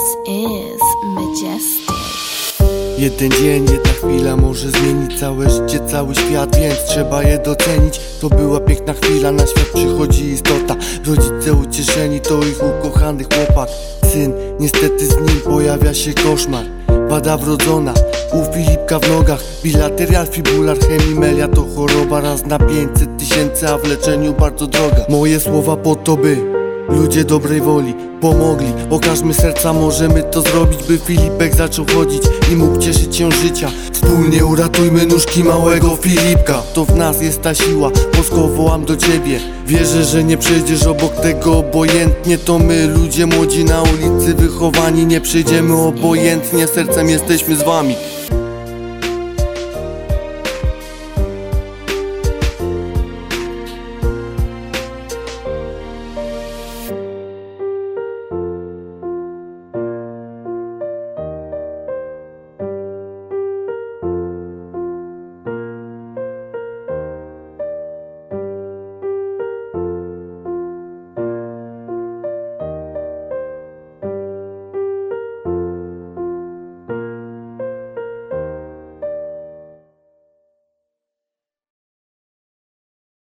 is Majestic. Jeden dzień, jedna chwila może zmienić całe życie, cały świat, więc trzeba je docenić. To była piękna chwila, na świat przychodzi istota. Rodzice ucieszeni, to ich ukochany chłopak. Syn, niestety z nim pojawia się koszmar. Wada wrodzona, u Filipka w nogach. Bilaterial, fibular, hemimelia to choroba raz na 500 000, a w leczeniu bardzo droga. Moje słowa po to, by ludzie dobrej woli pomogli. Okażmy serca, możemy to zrobić, by Filipek zaczął chodzić i mógł cieszyć się życia. Wspólnie uratujmy nóżki małego Filipka. To w nas jest ta siła, Polsko wołam do ciebie. Wierzę, że nie przejdziesz obok tego obojętnie. To my, ludzie młodzi na ulicy wychowani, nie przejdziemy obojętnie. Sercem jesteśmy z wami.